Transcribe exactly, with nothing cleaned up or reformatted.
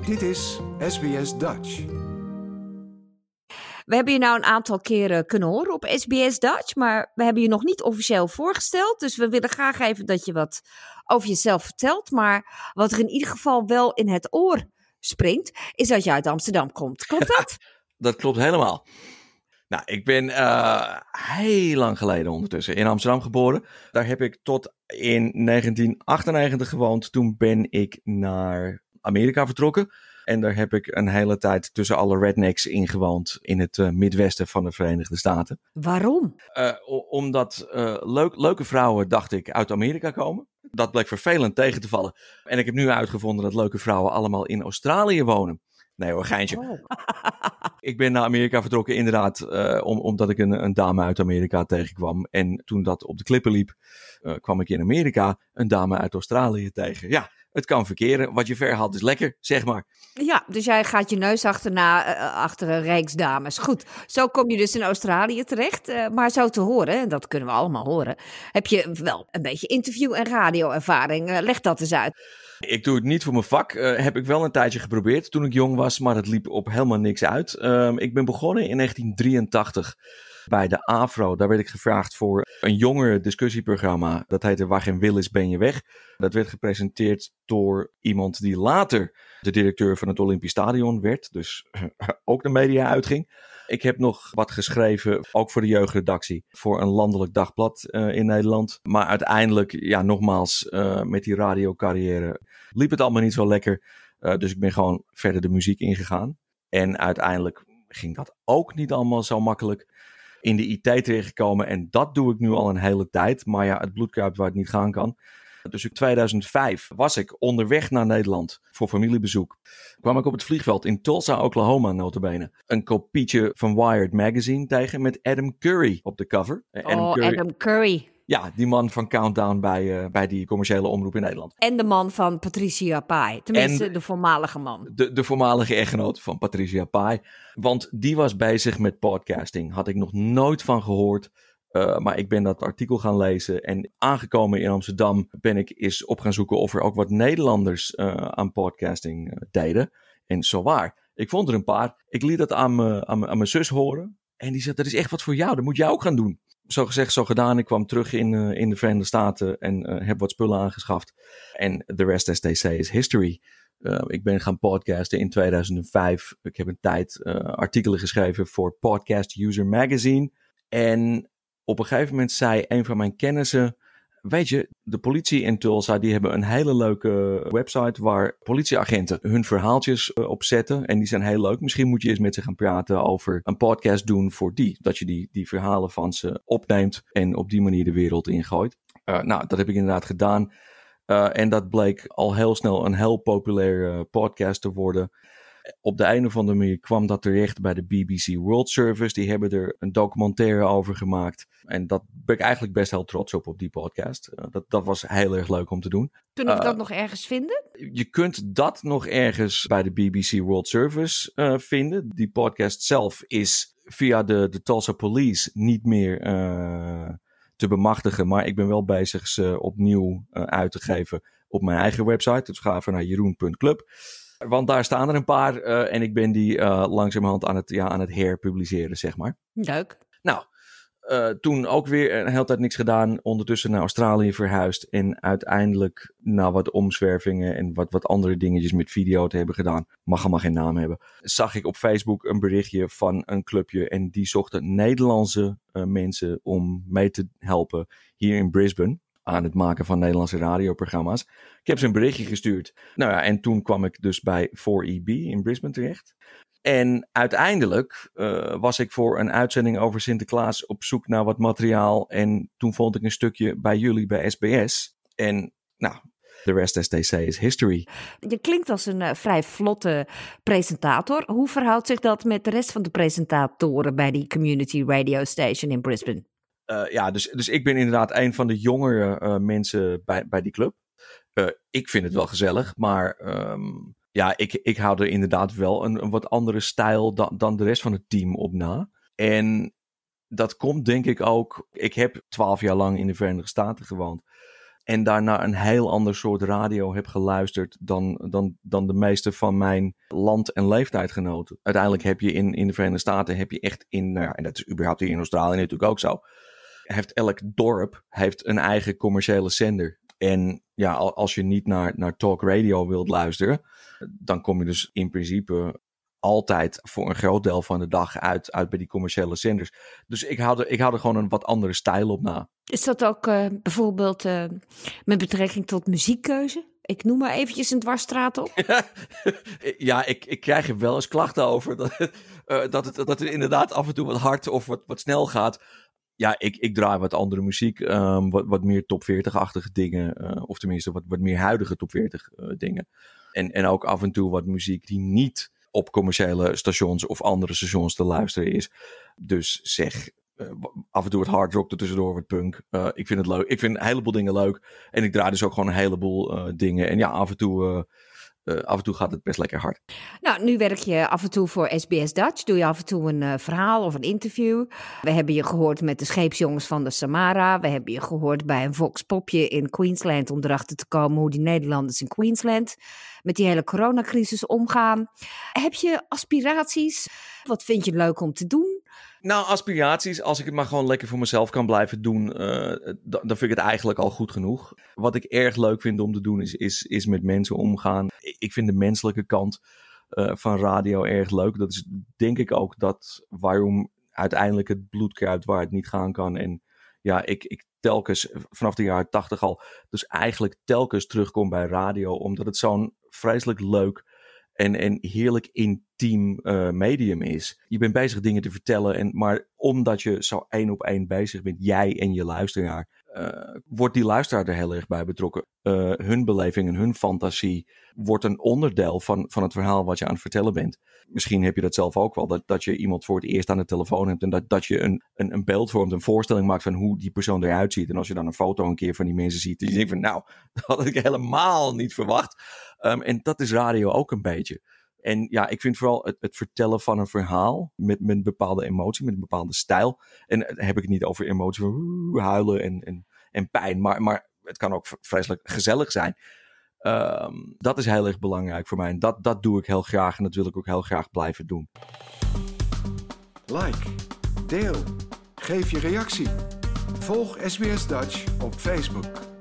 Dit is S B S Dutch. We hebben je nou een aantal keren kunnen horen op S B S Dutch, maar we hebben je nog niet officieel voorgesteld. Dus we willen graag even dat je wat over jezelf vertelt. Maar wat er in ieder geval wel in het oor springt, is dat je uit Amsterdam komt. Klopt dat? Dat klopt helemaal. Nou, ik ben uh, heel lang geleden ondertussen in Amsterdam geboren. Daar heb ik tot in negentien achtennegentig gewoond. Toen ben ik naar Amerika vertrokken. En daar heb ik een hele tijd tussen alle rednecks in gewoond in het uh, Midwesten van de Verenigde Staten. Waarom? Uh, omdat uh, leuk, leuke vrouwen, dacht ik, uit Amerika komen. Dat bleek vervelend tegen te vallen. En ik heb nu uitgevonden dat leuke vrouwen allemaal in Australië wonen. Nee hoor, geintje. Oh. Ik ben naar Amerika vertrokken inderdaad, uh, om, omdat ik een, een dame uit Amerika tegenkwam. En toen dat op de klippen liep, uh, kwam ik in Amerika een dame uit Australië tegen. Ja, het kan verkeren. Wat je verhaalt is lekker, zeg maar. Ja, dus jij gaat je neus achterna, uh, achter een reeks dames. Goed, zo kom je dus in Australië terecht. Uh, maar zo te horen, en dat kunnen we allemaal horen, heb je wel een beetje interview- en radioervaring. Uh, leg dat eens uit. Ik doe het niet voor mijn vak. Uh, heb ik wel een tijdje geprobeerd toen ik jong was, maar het liep op helemaal niks uit. Uh, ik ben begonnen in negentien drieëntachtig bij de AVRO. Daar werd ik gevraagd voor een jonger discussieprogramma. Dat heette Waar geen wil is, ben je weg. Dat werd gepresenteerd door iemand die later de directeur van het Olympisch Stadion werd. Dus ook de media uitging. Ik heb nog wat geschreven, ook voor de jeugdredactie, voor een landelijk dagblad uh, in Nederland. Maar uiteindelijk, ja, nogmaals, uh, met die radiocarrière liep het allemaal niet zo lekker. Uh, dus ik ben gewoon verder de muziek ingegaan. En uiteindelijk ging dat ook niet allemaal zo makkelijk. In de I T terechtgekomen en dat doe ik nu al een hele tijd. Maar ja, het bloed kruipt waar het niet gaan kan. Dus in tweeduizend vijf was ik onderweg naar Nederland voor familiebezoek. Kwam ik op het vliegveld in Tulsa, Oklahoma, nota bene. Een kopietje van Wired Magazine tegen met Adam Curry op de cover. Adam oh, Curry. Adam Curry. Ja, die man van Countdown bij, uh, bij die commerciële omroep in Nederland. En de man van Patricia Pai. Tenminste, en de voormalige man. De, de voormalige echtgenoot van Patricia Pai. Want die was bezig met podcasting. Had ik nog nooit van gehoord. Uh, maar ik ben dat artikel gaan lezen. En aangekomen in Amsterdam ben ik eens op gaan zoeken of er ook wat Nederlanders uh, aan podcasting uh, deden. En zowaar. Ik vond er een paar. Ik liet dat aan mijn zus horen. En die zei, dat is echt wat voor jou. Dat moet jij ook gaan doen. Zo gezegd, zo gedaan. Ik kwam terug in, uh, in de Verenigde Staten en uh, heb wat spullen aangeschaft. En the rest, as they say, is history. Uh, ik ben gaan podcasten in tweeduizend vijf. Ik heb een tijd uh, artikelen geschreven voor Podcast User Magazine. En op een gegeven moment zei een van mijn kennissen, weet je, de politie in Tulsa, die hebben een hele leuke website waar politieagenten hun verhaaltjes uh, op zetten. En die zijn heel leuk. Misschien moet je eens met ze gaan praten over een podcast doen voor die. Dat je die, die verhalen van ze opneemt en op die manier de wereld ingooit. Uh, nou, dat heb ik inderdaad gedaan. Uh, en dat bleek al heel snel een heel populair uh, podcast te worden. Op de een of andere manier kwam dat terecht bij de B B C World Service. Die hebben er een documentaire over gemaakt. En dat ben ik eigenlijk best heel trots op, op die podcast. Uh, dat, dat was heel erg leuk om te doen. Kunnen we uh, dat nog ergens vinden? Je kunt dat nog ergens bij de B B C World Service uh, vinden. Die podcast zelf is via de, de Tulsa Police niet meer uh, te bemachtigen. Maar ik ben wel bezig ze opnieuw uh, uit te geven op mijn eigen website. Dus ga even naar jeroen punt club. Want daar staan er een paar uh, en ik ben die uh, langzamerhand aan het, ja, aan het herpubliceren, zeg maar. Leuk. Nou, uh, toen ook weer een hele tijd niks gedaan. Ondertussen naar Australië verhuisd. En uiteindelijk, na wat omzwervingen en wat, wat andere dingetjes met video te hebben gedaan. Mag allemaal geen naam hebben. Zag ik op Facebook een berichtje van een clubje. En die zochten Nederlandse uh, mensen om mee te helpen hier in Brisbane. Aan het maken van Nederlandse radioprogramma's. Ik heb ze een berichtje gestuurd. Nou ja, en toen kwam ik dus bij four E B in Brisbane terecht. En uiteindelijk uh, was ik voor een uitzending over Sinterklaas op zoek naar wat materiaal. En toen vond ik een stukje bij jullie bij S B S. En nou, the rest as they say is history. Je klinkt als een uh, vrij vlotte presentator. Hoe verhoudt zich dat met de rest van de presentatoren bij die community radio station in Brisbane? Uh, ja, dus, dus ik ben inderdaad een van de jongere uh, mensen bij, bij die club. Uh, ik vind het wel gezellig, maar um, ja, ik, ik hou er inderdaad wel een, een wat andere stijl dan, dan de rest van het team op na. En dat komt denk ik ook, ik heb twaalf jaar lang in de Verenigde Staten gewoond. En daarna een heel ander soort radio heb geluisterd dan, dan, dan de meeste van mijn land- en leeftijdgenoten. Uiteindelijk heb je in, in de Verenigde Staten heb je echt in, nou ja, en dat is überhaupt hier in Australië natuurlijk ook zo, heeft elk dorp heeft een eigen commerciële zender. En ja, als je niet naar, naar talk radio wilt luisteren, dan kom je dus in principe altijd voor een groot deel van de dag uit, uit bij die commerciële zenders. Dus ik hou, er, ik hou er gewoon een wat andere stijl op na. Is dat ook uh, bijvoorbeeld uh, met betrekking tot muziekkeuze? Ik noem maar eventjes een dwarsstraat op. Ja, ik, ik krijg er wel eens klachten over dat, uh, dat, het, dat het inderdaad af en toe wat hard of wat, wat snel gaat. Ja, ik, ik draai wat andere muziek, um, wat, wat meer top veertig-achtige dingen. Uh, of tenminste wat, wat meer huidige top veertig uh, dingen. En, en ook af en toe wat muziek die niet op commerciële stations of andere stations te luisteren is. Dus zeg, uh, af en toe wat hard rock er tussendoor, wat punk. Uh, ik vind het leuk. Ik vind een heleboel dingen leuk. En ik draai dus ook gewoon een heleboel uh, dingen. En ja, af en toe... Uh, Uh, af en toe gaat het best lekker hard. Nou, nu werk je af en toe voor S B S Dutch. Doe je af en toe een uh, verhaal of een interview. We hebben je gehoord met de scheepsjongens van de Samara. We hebben je gehoord bij een Vox-popje in Queensland om erachter te komen hoe die Nederlanders in Queensland met die hele coronacrisis omgaan. Heb je aspiraties? Wat vind je leuk om te doen? Nou, aspiraties, als ik het maar gewoon lekker voor mezelf kan blijven doen, uh, dan vind ik het eigenlijk al goed genoeg. Wat ik erg leuk vind om te doen is, is, is met mensen omgaan. Ik vind de menselijke kant uh, van radio erg leuk. Dat is denk ik ook dat waarom uiteindelijk het bloed kruipt waar het niet gaan kan. En ja, ik, ik telkens vanaf de jaren tachtig al, dus eigenlijk telkens terugkom bij radio, omdat het zo'n vreselijk leuk En, en heerlijk intiem uh, medium is. Je bent bezig dingen te vertellen. En, maar omdat je zo één op één bezig bent, jij en je luisteraar, uh, wordt die luisteraar er heel erg bij betrokken. Uh, hun beleving en hun fantasie wordt een onderdeel van, van het verhaal wat je aan het vertellen bent. Misschien heb je dat zelf ook wel. Dat, dat je iemand voor het eerst aan de telefoon hebt. En dat, dat je een, een, een beeld vormt, een voorstelling maakt van hoe die persoon eruit ziet. En als je dan een foto een keer van die mensen ziet. Dan denk je van nou, dat had ik helemaal niet verwacht. Um, en dat is radio ook een beetje. En ja, ik vind vooral het, het vertellen van een verhaal met, met een bepaalde emotie, met een bepaalde stijl. En dan heb ik het niet over emotie van uh, huilen en, en, en pijn. Maar, maar het kan ook vreselijk gezellig zijn. Um, dat is heel erg belangrijk voor mij. En dat, dat doe ik heel graag en dat wil ik ook heel graag blijven doen. Like, deel, geef je reactie. Volg S B S Dutch op Facebook.